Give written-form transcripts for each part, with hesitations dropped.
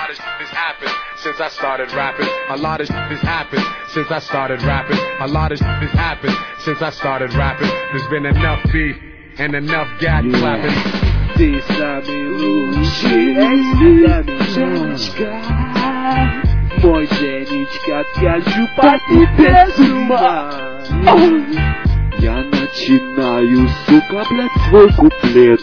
lot of shit has happened since I started rapping. A lot of shit has happened since I started rapping. A lot of shit has happened since I started rapping. There's been enough beef and enough gat clapping. Ты самый лучший, для меня Женечка. Мой Женечка, скажу по тебе с ума. Я начинаю, сука, блядь, свой куплет.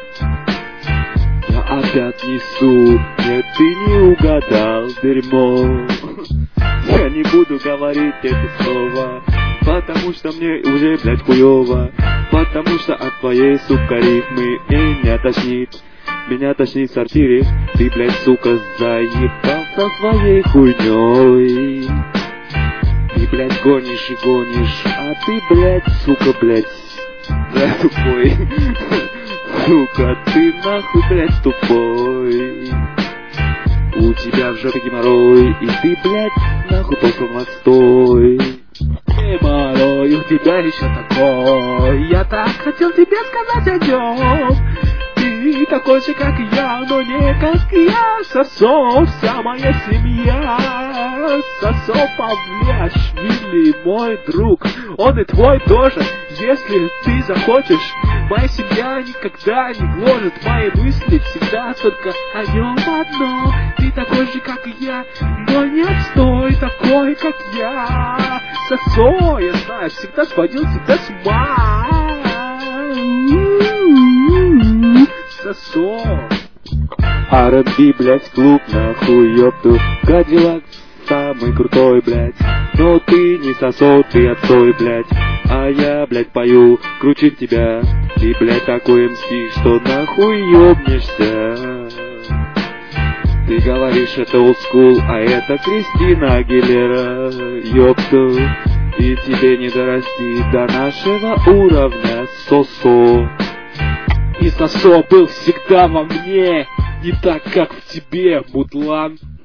Я опять несу, нет, ты не угадал, дерьмо. Я не буду говорить это слово, потому что мне уже, блядь, хуёво. Потому что от твоей, сука, рифмы меня тошнит. Меня тошнит в сортире. Ты, блядь, сука, заебал со своей хуйнёй. Ты, блядь, гонишь и гонишь, а ты, блядь, сука, блядь, да, тупой. Сука, ты нахуй, блядь, тупой. У тебя в жопе геморрой, и ты, блядь, нахуй послан в отстой. Геморрой, у тебя еще такой. Я так хотел тебе сказать о нем. Ты такой же, как я, но не как я. Сосов, вся моя семья. Сосов Павлиашвили, мой друг. Он и твой тоже, если ты захочешь. Моя семья никогда не гложет мои мысли, всегда только о нем одно. Ты такой же, как и я, но не отстой, такой, как я. Сосо, я знаю, всегда сводил тебя с ума. Сосо. R&B, блядь, клуб, нахуй, ёпту. Кадиллак самый крутой, блядь. Но ты не сосо, ты отстой, блядь. А я, блядь, пою, круче тебя. Ты, блядь, такой МС, что нахуй ёбнешься. Ты говоришь, это old school, а это Кристина Агилера, ёпту. И тебе не дорасти до нашего уровня, сосо. И сосо был всегда во мне, не так, как в тебе, мудлан.